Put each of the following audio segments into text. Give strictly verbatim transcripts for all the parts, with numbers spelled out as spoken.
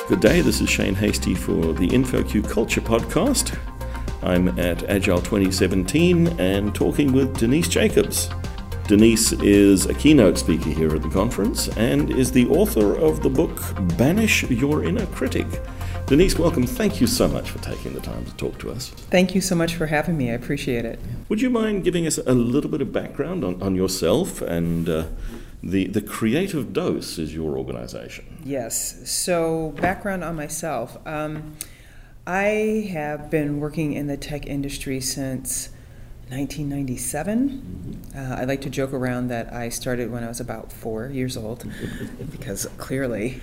Good day, this is Shane Hasty for the InfoQ Culture Podcast. I'm at Agile twenty seventeen and talking with Denise Jacobs. Denise is a keynote speaker here at the conference and is the author of the book Banish Your Inner Critic. Denise, welcome. Thank you so much for taking the time to talk to us. Thank you so much for having me. I appreciate it. Would you mind giving us a little bit of background on, on yourself and uh, the, the Creative Dose is your organization? Yes. So background on myself. Um, I have been working in the tech industry since nineteen ninety-seven. Mm-hmm. Uh, I like to joke around that I started when I was about four years old because clearly...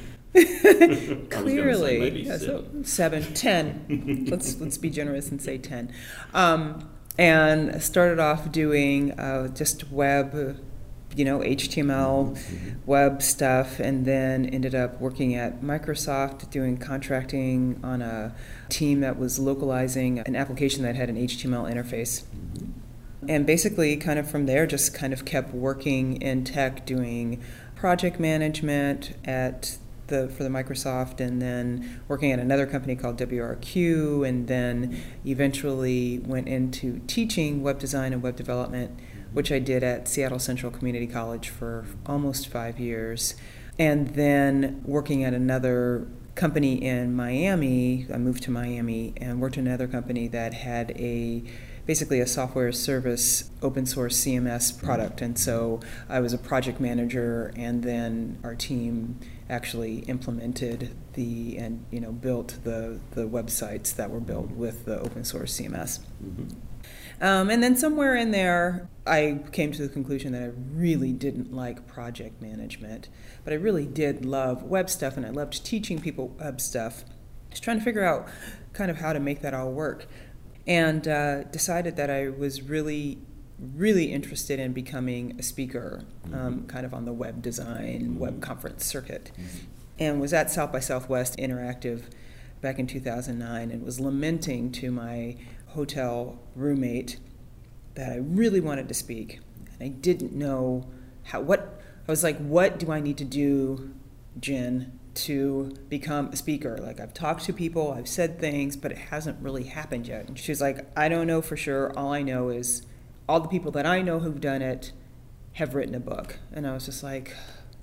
Clearly, yeah, so seven, ten. let's let's be generous and say ten. Um, and started off doing uh, just web, you know, H T M L, mm-hmm. web stuff, and then ended up working at Microsoft doing contracting on a team that was localizing an application that had an H T M L interface. Mm-hmm. And basically, kind of from there, just kind of kept working in tech, doing project management at The, for the Microsoft, and then working at another company called W R Q, and then eventually went into teaching web design and web development, which I did at Seattle Central Community College for almost five years. And then working at another company in Miami, I moved to Miami and worked at another company that had a basically a software service open source C M S product. And so I was a project manager, and then our team actually implemented the and you know built the the websites that were built with the open source C M S. Mm-hmm. Um, and then somewhere in there, I came to the conclusion that I really didn't like project management, but I really did love web stuff, and I loved teaching people web stuff. Just trying to figure out kind of how to make that all work. And uh, decided that I was really, really interested in becoming a speaker, um, mm-hmm. kind of on the web design, mm-hmm. web conference circuit. Mm-hmm. And was at South by Southwest Interactive back in two thousand nine, and was lamenting to my hotel roommate that I really wanted to speak. And I didn't know how, what, I was like, what do I need to do, Jen, to become a speaker? Like, I've talked to people, I've said things, but it hasn't really happened yet. And she's like, I don't know for sure. All I know is all the people that I know who've done it have written a book. And I was just like,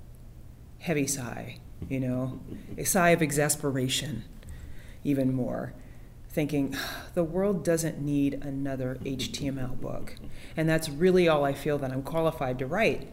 heavy sigh, you know, a sigh of exasperation, even more, thinking the world doesn't need another H T M L book. And that's really all I feel that I'm qualified to write.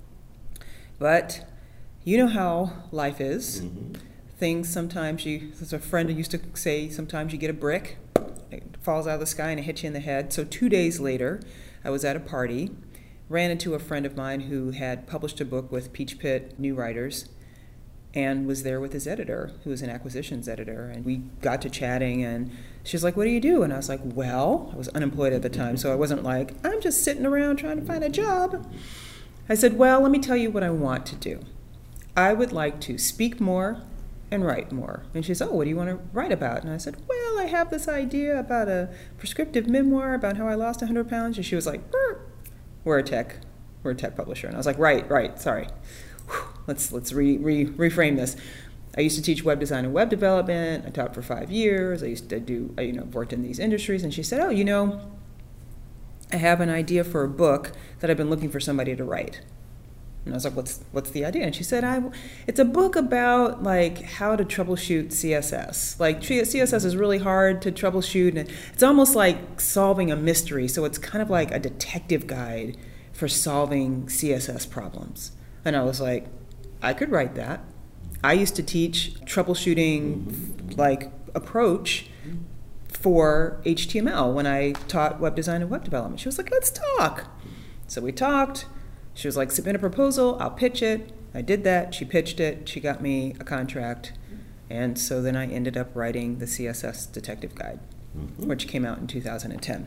But you know how life is. Mm-hmm. Things sometimes you, there's a friend who used to say, sometimes you get a brick, it falls out of the sky and it hits you in the head. So two days later, I was at a party, ran into a friend of mine who had published a book with Peach Pit New Writers, and was there with his editor, who was an acquisitions editor. And we got to chatting, and she was like, what do you do? And I was like, well, I was unemployed at the time, so I wasn't like, I'm just sitting around trying to find a job. I said, well, let me tell you what I want to do. I would like to speak more and write more. And she said, oh, what do you want to write about? And I said, well, I have this idea about a prescriptive memoir about how I lost one hundred pounds. And she was like, Burr. we're a tech, we're a tech publisher. And I was like, right, right, sorry. Whew, let's let's re, re, reframe this. I used to teach web design and web development. I taught for five years. I used to do, I, you know, worked in these industries. And she said, oh, you know, I have an idea for a book that I've been looking for somebody to write. And I was like, what's what's the idea? And she said, I, it's a book about like how to troubleshoot C S S. Like C S S is really hard to troubleshoot, and it's almost like solving a mystery. So it's kind of like a detective guide for solving C S S problems. And I was like, I could write that. I used to teach troubleshooting like approach for H T M L when I taught web design and web development. She was like, let's talk. So we talked. She was like, submit a proposal, I'll pitch it. I did that, she pitched it, she got me a contract. And so then I ended up writing the C S S Detective Guide, mm-hmm. which came out in two thousand ten.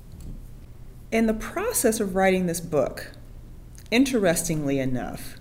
In the process of writing this book, interestingly enough,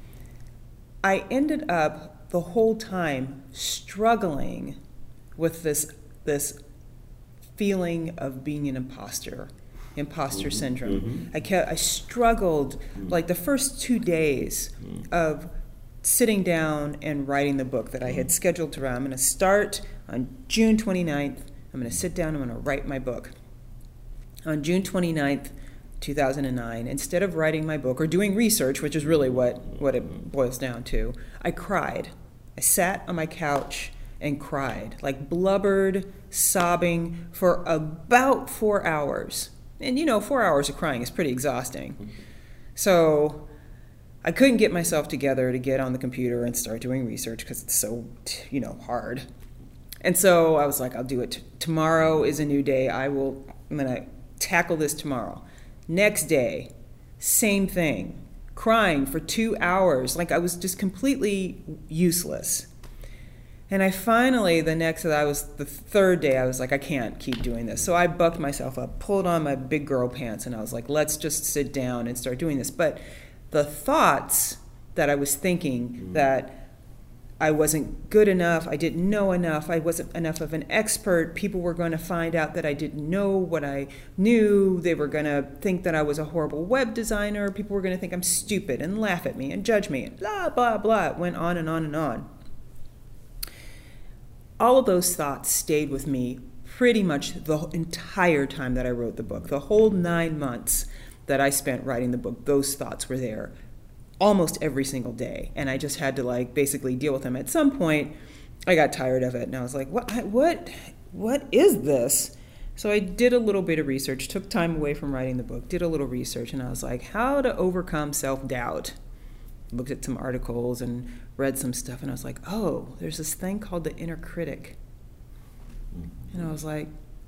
I ended up the whole time struggling with this, this feeling of being an imposter. Imposter mm-hmm. syndrome. Mm-hmm. I kept, I struggled mm-hmm. like the first two days mm-hmm. of sitting down and writing the book that I had scheduled to write. I'm going to start on June twenty-ninth. I'm going to sit down, I'm going to write my book. On June twenty-ninth, two thousand nine, instead of writing my book or doing research, which is really what, what it boils down to, I cried. I sat on my couch and cried, like blubbered, sobbing for about four hours. And you know, four hours of crying is pretty exhausting. So I couldn't get myself together to get on the computer and start doing research because it's so, you know, hard. And so I was like, I'll do it. T- tomorrow is a new day. I will, I'm going to tackle this tomorrow. Next day, same thing. Crying for two hours. Like I was just completely useless. And I finally, the next, I was, the third day, I was like, I can't keep doing this. So I bucked myself up, pulled on my big girl pants, and I was like, let's just sit down and start doing this. But the thoughts that I was thinking, that I wasn't good enough, I didn't know enough, I wasn't enough of an expert, people were going to find out that I didn't know what I knew, they were going to think that I was a horrible web designer, people were going to think I'm stupid and laugh at me and judge me, and blah, blah, blah. It went on and on and on. All of those thoughts stayed with me pretty much the entire time that I wrote the book. The whole nine months that I spent writing the book, those thoughts were there almost every single day. And I just had to like basically deal with them. At some point, I got tired of it and I was like, what, what, what is this? So I did a little bit of research, took time away from writing the book, did a little research, and I was like, how to overcome self-doubt. Looked at some articles and read some stuff, and I was like, oh, there's this thing called the inner critic. And I was like,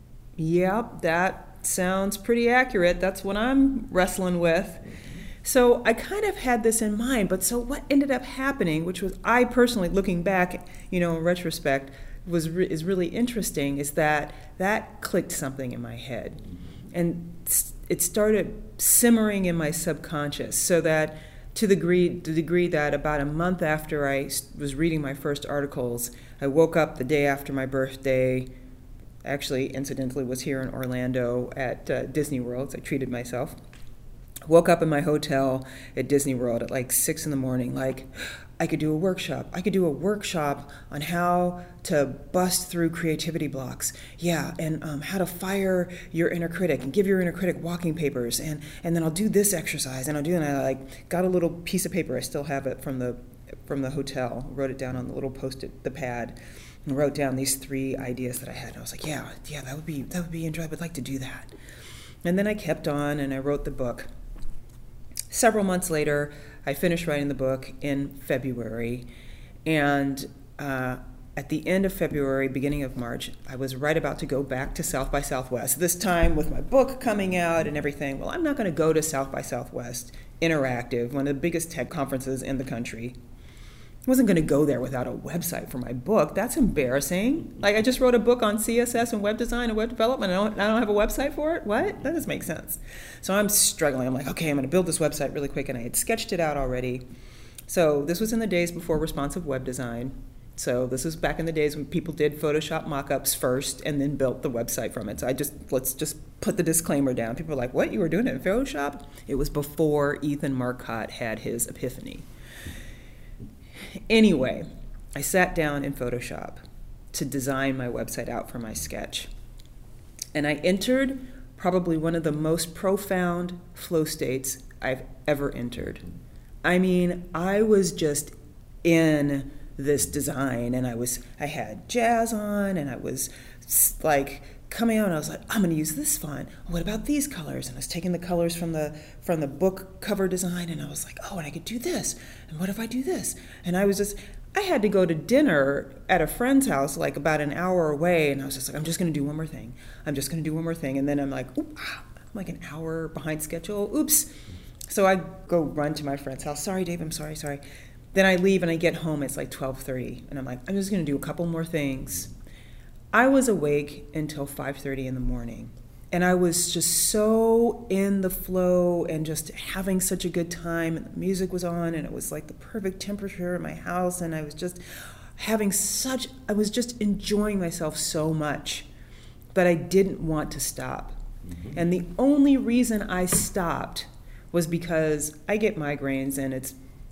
yep, that sounds pretty accurate. That's what I'm wrestling with. So I kind of had this in mind, but so what ended up happening, which was I personally, looking back, you know, in retrospect, was re- is really interesting, is that that clicked something in my head. And it started simmering in my subconscious, so that to the degree, the degree that about a month after I was reading my first articles, I woke up the day after my birthday, actually incidentally was here in Orlando at uh, Disney World, so I treated myself. Woke up in my hotel at Disney World at like six in the morning, like, I could do a workshop. I could do a workshop on how to bust through creativity blocks. Yeah, and um, how to fire your inner critic and give your inner critic walking papers. And, and then I'll do this exercise, and I'll do, and I like got a little piece of paper. I still have it from the from the hotel. Wrote it down on the little post-it, the pad, and wrote down these three ideas that I had. And I was like, yeah, yeah, that would be that would be interesting. I would like to do that. And then I kept on, and I wrote the book. Several months later, I finished writing the book in February, and uh, at the end of February, beginning of March, I was right about to go back to South by Southwest, this time with my book coming out and everything. Well, I'm not going to go to South by Southwest Interactive, one of the biggest tech conferences in the country. I wasn't going to go there without a website for my book. That's embarrassing. Like, I just wrote a book on C S S and web design and web development, and I don't, I don't have a website for it? What? That doesn't make sense. So I'm struggling. I'm like, okay, I'm going to build this website really quick, and I had sketched it out already. So this was in the days before responsive web design. So this was back in the days when people did Photoshop mock-ups first and then built the website from it. So I just, let's just put the disclaimer down. People were like, what, you were doing it in Photoshop? It was before Ethan Marcotte had his epiphany. Anyway, I sat down in Photoshop to design my website out for my sketch. And I entered probably one of the most profound flow states I've ever entered. I mean, I was just in this design, and I was, I had jazz on, and I was like coming out, and I was like, I'm going to use this font. What about these colors? And I was taking the colors from the from the book cover design, and I was like, oh, and I could do this. And what if I do this? And I was just, I had to go to dinner at a friend's house, like about an hour away, and I was just like, I'm just going to do one more thing. I'm just going to do one more thing. And then I'm like, oop, I'm like an hour behind schedule. Oops. So I go run to my friend's house. Sorry, Dave, I'm sorry, sorry. Then I leave, and I get home. It's like twelve thirty, and I'm like, I'm just going to do a couple more things. I was awake until five thirty in the morning, and I was just so in the flow and just having such a good time, and the music was on, and it was like the perfect temperature in my house, and I was just having such, I was just enjoying myself so much, but I didn't want to stop. Mm-hmm. And the only reason I stopped was because I get migraines, and it's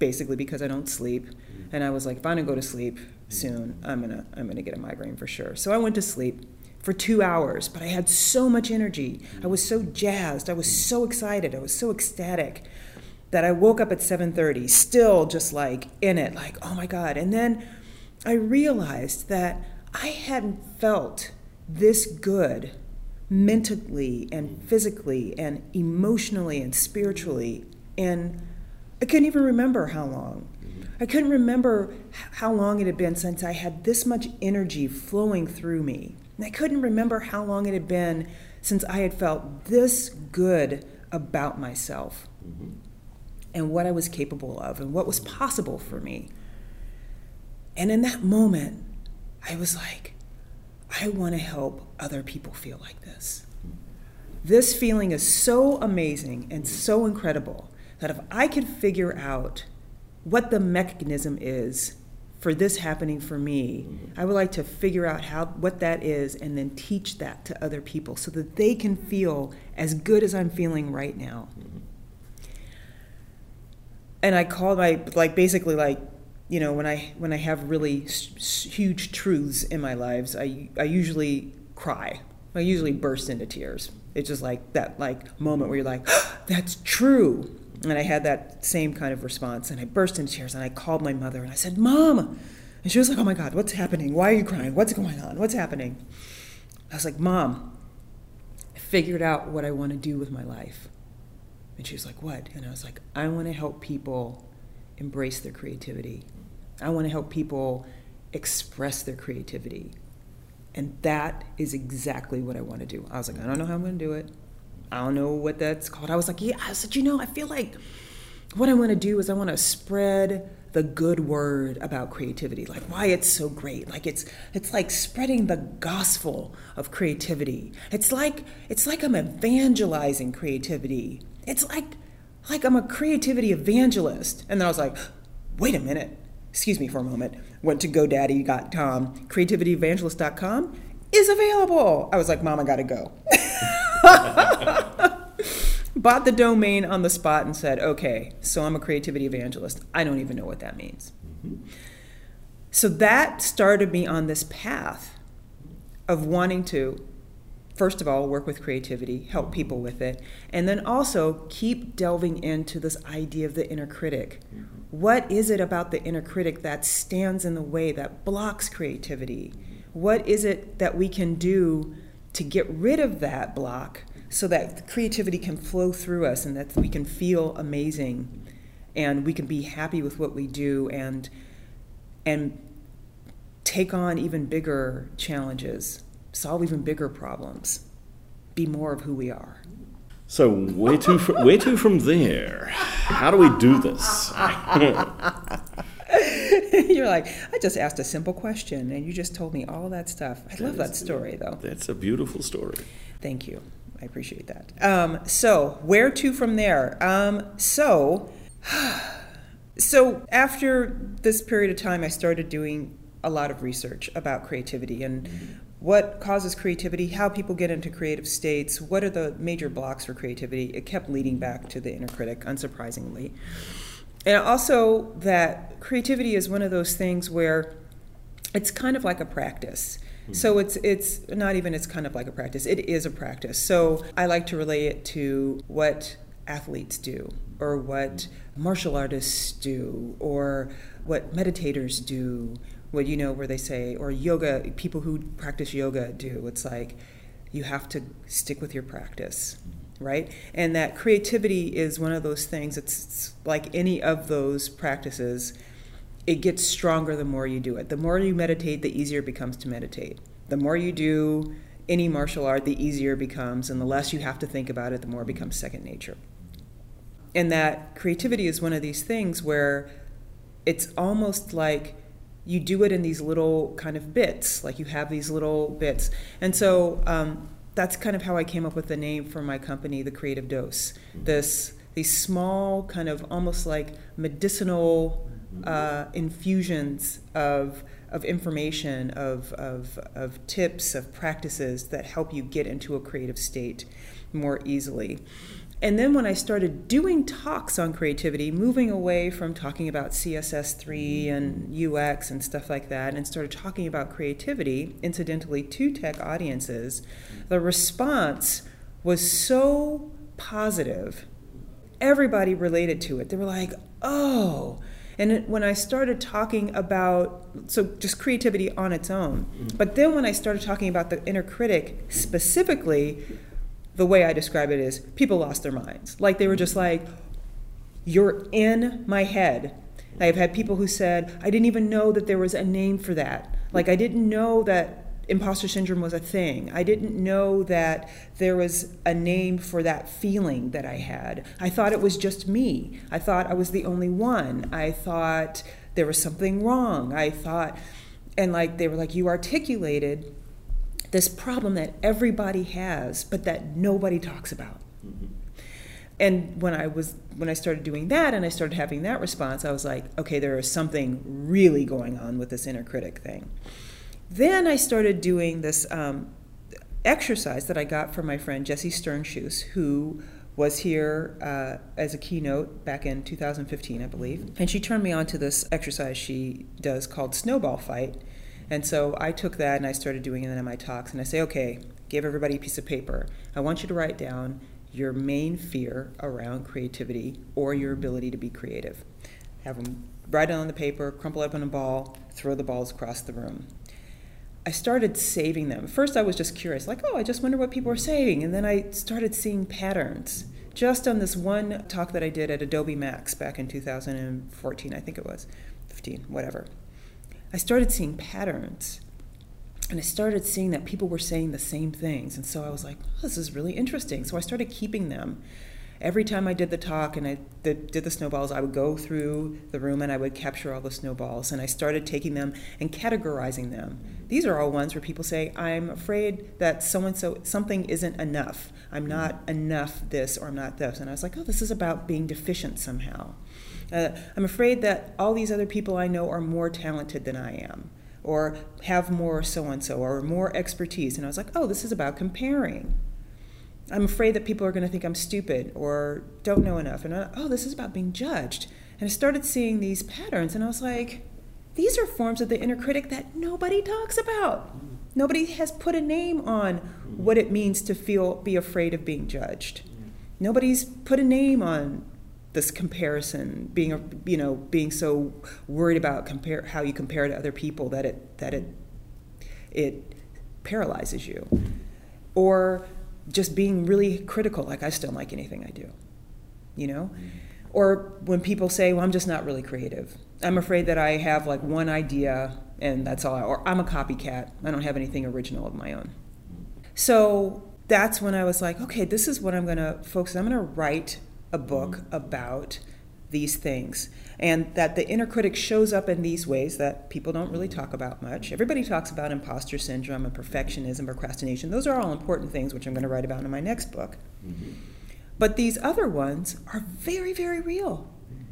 basically because I don't sleep. And I was like, if I don't go to sleep soon, I'm gonna I'm gonna get a migraine for sure. So I went to sleep for two hours, but I had so much energy. I was so jazzed. I was so excited. I was so ecstatic that I woke up at seven thirty, still just like in it, like, oh my God. And then I realized that I hadn't felt this good mentally and physically and emotionally and spiritually, and I couldn't even remember how long. I couldn't remember how long it had been since I had this much energy flowing through me. And I couldn't remember how long it had been since I had felt this good about myself mm-hmm. and what I was capable of and what was possible for me. And in that moment, I was like, I want to help other people feel like this. This feeling is so amazing and so incredible that if I could figure out what the mechanism is for this happening for me, mm-hmm. I would like to figure out how what that is and then teach that to other people so that they can feel as good as I'm feeling right now. Mm-hmm. And I call my, like basically like, you know, when I when I have really s- huge truths in my lives, I I usually cry. I usually burst into tears. It's just like that like moment where you're like, oh, that's true. And I had that same kind of response, and I burst into tears, and I called my mother, and I said, Mom! And she was like, oh my God, what's happening? Why are you crying? What's going on? What's happening? I was like, Mom, I figured out what I want to do with my life. And she was like, what? And I was like, I want to help people embrace their creativity. I want to help people express their creativity. And that is exactly what I want to do. I was like, I don't know how I'm going to do it. I don't know what that's called. I was like, yeah, I said, you know, I feel like what I want to do is I want to spread the good word about creativity, like why it's so great. Like it's it's like spreading the gospel of creativity. It's like it's like I'm evangelizing creativity. It's like like I'm a creativity evangelist. And then I was like, wait a minute. Excuse me for a moment. Went to GoDaddy dot com. creativity evangelist dot com is available. I was like, Mom, I gotta go. Bought the domain on the spot and said, okay, so I'm a creativity evangelist. I don't even know what that means. Mm-hmm. So that started me on this path of wanting to, first of all, work with creativity, help people with it, and then also keep delving into this idea of the inner critic. Mm-hmm. What is it about the inner critic that stands in the way, that blocks creativity? What is it that we can do to get rid of that block so that creativity can flow through us and that we can feel amazing and we can be happy with what we do and and take on even bigger challenges, solve even bigger problems, be more of who we are. So where to from, where to from there? How do we do this? You're like, I just asked a simple question and you just told me all that stuff. I love that story, though. That's a beautiful story. Thank you. I appreciate that. Um, so where to from there? Um, so, so after this period of time, I started doing a lot of research about creativity and mm-hmm. what causes creativity, how people get into creative states, what are the major blocks for creativity. It kept leading back to the inner critic, unsurprisingly. And also that creativity is one of those things where it's kind of like a practice. Mm-hmm. So it's it's not even it's kind of like a practice. It is a practice. So I like to relate it to what athletes do or what martial artists do or what meditators do, what you know where they say, or yoga, people who practice yoga do. It's like you have to stick with your practice. Right? And that creativity is one of those things, it's, it's like any of those practices, it gets stronger the more you do it. The more you meditate, the easier it becomes to meditate. The more you do any martial art, the easier it becomes, and the less you have to think about it, the more it becomes second nature. And that creativity is one of these things where it's almost like you do it in these little kind of bits, like you have these little bits. And so, um, that's kind of how I came up with the name for my company, The Creative Dose. This, these small kind of almost like medicinal uh, infusions of of information, of, of of tips, of practices that help you get into a creative state more easily. And then when I started doing talks on creativity, moving away from talking about C S S three and U X and stuff like that, and started talking about creativity, incidentally, to tech audiences, the response was so positive. Everybody related to it. They were like, oh. And it, when I started talking about, so just creativity on its own, but then when I started talking about the inner critic specifically, the way I describe it is people lost their minds. Like they were just like, you're in my head. I've had people who said, I didn't even know that there was a name for that. Like I didn't know that imposter syndrome was a thing. I didn't know that there was a name for that feeling that I had. I thought it was just me. I thought I was the only one. I thought there was something wrong. I thought, and like they were like, you articulated this problem that everybody has, but that nobody talks about. Mm-hmm. And when I was when I started doing that and I started having that response, I was like, okay, there is something really going on with this inner critic thing. Then I started doing this um, exercise that I got from my friend Jessie Sternschuss, who was here uh, as a keynote back in two thousand fifteen, I believe. And she turned me on to this exercise she does called Snowball Fight. And so I took that and I started doing it in my talks. And I say, okay, give everybody a piece of paper. I want you to write down your main fear around creativity or your ability to be creative. Have them write it on the paper, crumple it up in a ball, throw the balls across the room. I started saving them. First I was just curious, like, oh, I just wonder what people are saying. And then I started seeing patterns. Just on this one talk that I did at Adobe Max back in two thousand fourteen, I think it was, fifteen, whatever. I started seeing patterns, and I started seeing that people were saying the same things. And so I was like, oh, this is really interesting. So I started keeping them. Every time I did the talk and I did the snowballs, I would go through the room and I would capture all the snowballs. And I started taking them and categorizing them. These are all ones where people say, I'm afraid that so-and-so, something isn't enough. I'm not enough this or I'm not this. And I was like, oh, this is about being deficient somehow. Uh, I'm afraid that all these other people I know are more talented than I am, or have more so-and-so, or more expertise. And I was like, oh, this is about comparing. I'm afraid that people are going to think I'm stupid or don't know enough. And I, oh, this is about being judged. And I started seeing these patterns, and I was like, these are forms of the inner critic that nobody talks about. Nobody has put a name on what it means to feel, be afraid of being judged. Nobody's put a name on this comparison, being, you know, being so worried about compare how you compare to other people that it that it it paralyzes you, or just being really critical, like I just don't like anything I do, you know, or when people say, well, I'm just not really creative. I'm afraid that I have like one idea and that's all, I, or I'm a copycat. I don't have anything original of my own. So that's when I was like, okay, this is what I'm going to focus on. I'm going to write a book about these things, and that the inner critic shows up in these ways that people don't really talk about much. Everybody talks about imposter syndrome and perfectionism, procrastination. Those are all important things, which I'm going to write about in my next book. Mm-hmm. But these other ones are very, very real.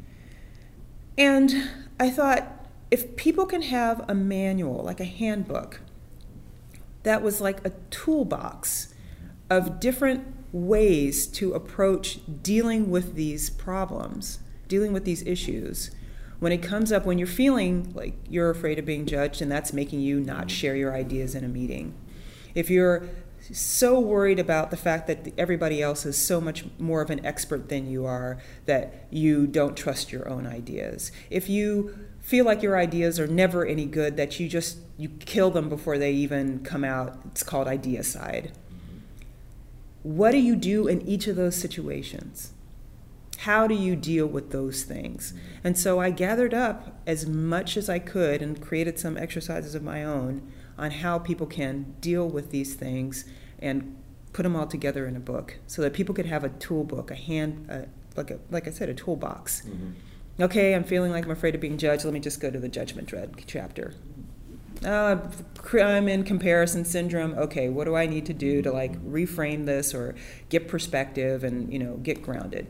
And I thought, if people can have a manual, like a handbook, that was like a toolbox of different ways to approach dealing with these problems, dealing with these issues. When it comes up, when you're feeling like you're afraid of being judged and that's making you not share your ideas in a meeting. If you're so worried about the fact that everybody else is so much more of an expert than you are that you don't trust your own ideas. If you feel like your ideas are never any good, that you just, you kill them before they even come out, it's called ideacide. What do you do in each of those situations? How do you deal with those things? And so I gathered up as much as I could and created some exercises of my own on how people can deal with these things and put them all together in a book so that people could have a tool book, a hand, uh, like, a, like I said, a toolbox. Mm-hmm. Okay, I'm feeling like I'm afraid of being judged. Let me just go to the judgment dread chapter. Uh, I'm in comparison syndrome. Okay, what do I need to do to like reframe this or get perspective and, you know, get grounded?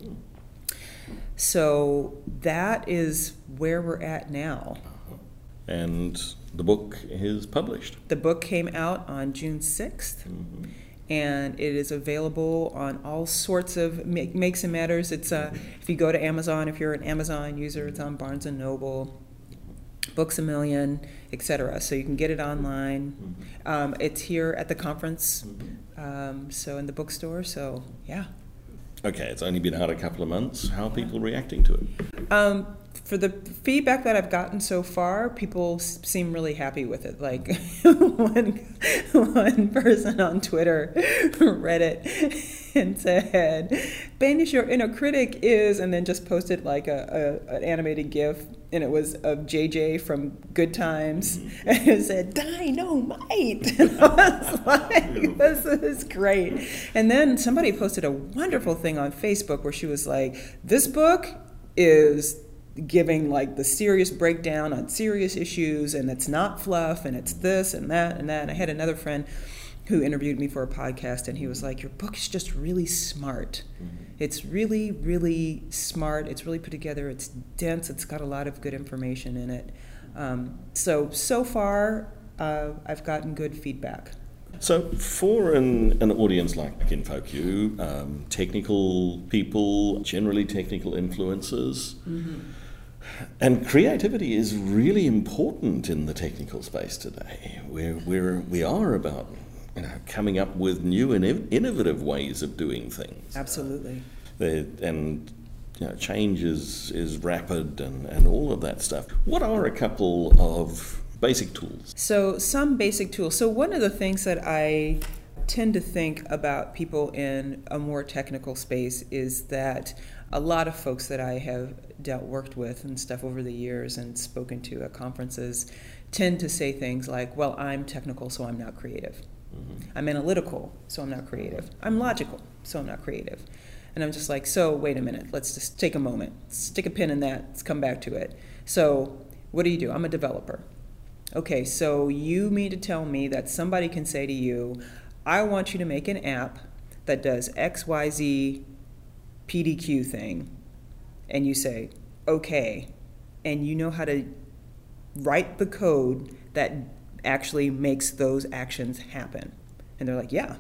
So that is where we're at now. And the book is published. The book came out on June sixth, mm-hmm. and it is available on all sorts of make, makes and matters. It's uh, if you go to Amazon, if you're an Amazon user, it's on Barnes and Noble, Books A Million, et cetera. So you can get it online. Um, it's here at the conference, um, so in the bookstore. So yeah. Okay, it's only been out a couple of months. How are people reacting to it? Um, for the feedback that I've gotten so far, people s- seem really happy with it. Like one, one person on Twitter read it and said, "Banish your inner critic is," and then just posted like a, a an animated GIF, and it was of J J from Good Times, mm-hmm. and it said "Dynamite," and I was like, "This is great." And then somebody posted a wonderful thing on Facebook where she was like, "This book is giving like the serious breakdown on serious issues, and it's not fluff, and it's this and that and that." And I had another friend who interviewed me for a podcast, and he was like, "Your book is just really smart. Mm-hmm. It's really, really smart. It's really put together. It's dense. It's got a lot of good information in it." Um, so, so far, uh, I've gotten good feedback. So for an, an audience like InfoQ, um, technical people, generally technical influencers, mm-hmm. and creativity is really important in the technical space today. We're, we're, we are about you know, coming up with new and innovative ways of doing things. Absolutely. Uh, and you know, change is, is rapid and, and all of that stuff. What are a couple of basic tools? So some basic tools. So one of the things that I tend to think about people in a more technical space is that a lot of folks that I have dealt, worked with and stuff over the years and spoken to at conferences tend to say things like, well, I'm technical, so I'm not creative. Mm-hmm. I'm analytical, so I'm not creative. I'm logical, so I'm not creative. And I'm just like, so wait a minute, let's just take a moment, stick a pin in that, let's come back to it. So what do you do? I'm a developer. Okay, so you mean to tell me that somebody can say to you, I want you to make an app that does X Y Z P D Q thing, and you say, okay, and you know how to write the code that actually makes those actions happen. And they're like, yeah,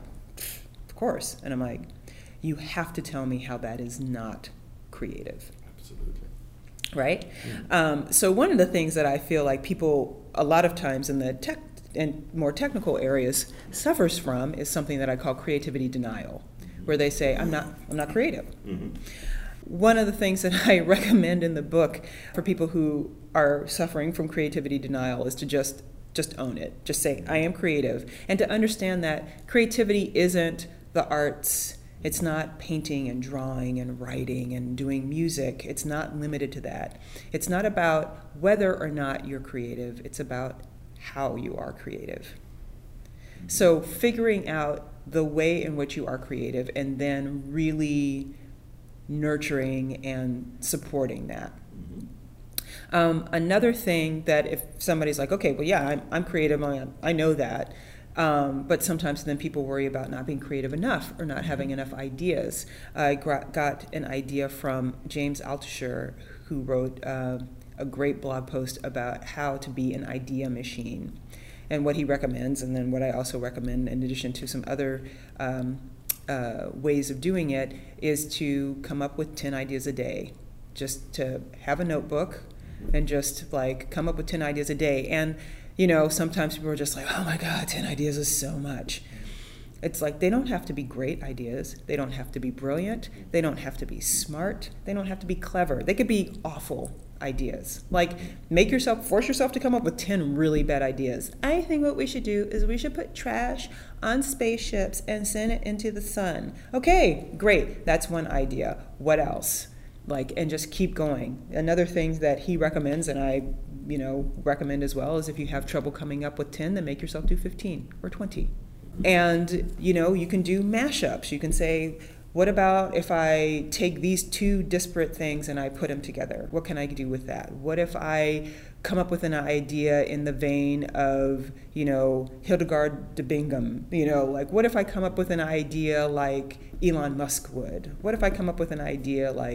of course. And I'm like, you have to tell me how that is not creative. Absolutely. Right? Mm-hmm. Um, so one of the things that I feel like people a lot of times in the tech and more technical areas suffers from is something that I call creativity denial, mm-hmm. where they say, I'm not, I'm not creative. Mm-hmm. One of the things that I recommend in the book for people who are suffering from creativity denial is to just just own it. Just say, I am creative. And to understand that creativity isn't the arts. It's not painting and drawing and writing and doing music. It's not limited to that. It's not about whether or not you're creative. It's about how you are creative. So figuring out the way in which you are creative and then really nurturing and supporting that. Um, another thing that if somebody's like, okay, well, yeah, I'm, I'm creative, I, I know that, um, but sometimes then people worry about not being creative enough or not having enough ideas. I got an idea from James Altucher, who wrote uh, a great blog post about how to be an idea machine and what he recommends, and then what I also recommend in addition to some other um, uh, ways of doing it is to come up with ten ideas a day, just to have a notebook and just like come up with ten ideas a day. And, you know, sometimes people are just like, oh my God, ten ideas is so much. It's like they don't have to be great ideas. They don't have to be brilliant. They don't have to be smart. They don't have to be clever. They could be awful ideas. Like make yourself, force yourself to come up with ten really bad ideas. I think what we should do is we should put trash on spaceships and send it into the sun. Okay, great. That's one idea. What else? Like, and just keep going. Another thing that he recommends, and I, you know, recommend as well, is if you have trouble coming up with ten, then make yourself do fifteen or twenty. And, you know, you can do mashups. You can say, what about if I take these two disparate things and I put them together? What can I do with that? What if I come up with an idea in the vein of, you know, Hildegard de Bingen? You know, like, what if I come up with an idea like Elon Musk would? What if I come up with an idea like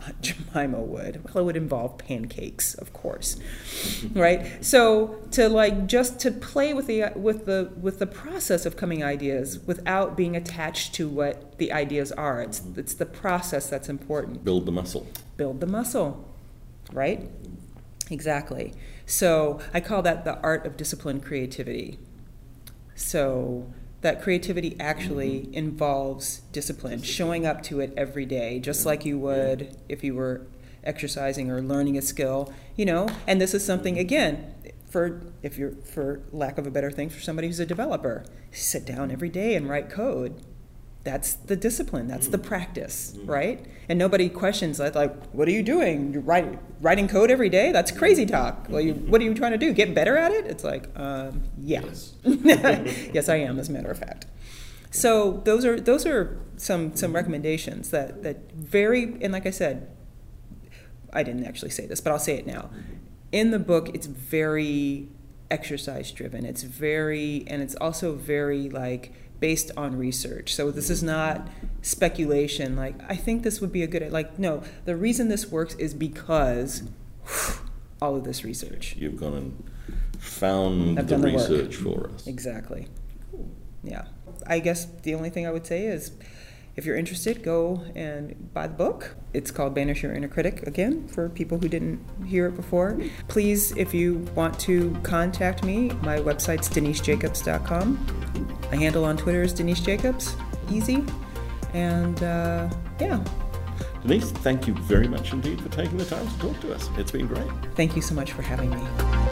Jemima would. Well, it would involve pancakes, of course, right? So to like just to play with the with the with the process of coming ideas without being attached to what the ideas are. It's it's the process that's important. Build the muscle. Build the muscle, right? Exactly. So I call that the art of disciplined creativity. So that creativity actually mm-hmm. involves discipline, showing up to it every day, just like you would if you were exercising or learning a skill, you know. And this is something, again, for if you're, for lack of a better thing, for somebody who's a developer, sit down every day and write code. That's the discipline. That's the practice, right? And nobody questions that, like, what are you doing? You're write, writing code every day? That's crazy talk. Well, you, what are you trying to do? Get better at it? It's like, um, yeah. Yes. Yes, I am, as a matter of fact. So those are those are some some recommendations that, that very, and like I said, I didn't actually say this, but I'll say it now. In the book, it's very exercise driven. It's very, and it's also very like, based on research. So this is not speculation, like, I think this would be a good, like, no, the reason this works is because whew, all of this research. You've gone and found I've the, the research for us. Exactly. Cool. Yeah. I guess the only thing I would say is, if you're interested, go and buy the book. It's called Banish Your Inner Critic, again, for people who didn't hear it before. Please, if you want to contact me, my website's denise jacobs dot com. My handle on Twitter is Denise Jacobs. Easy. And, uh, yeah. Denise, thank you very much indeed for taking the time to talk to us. It's been great. Thank you so much for having me.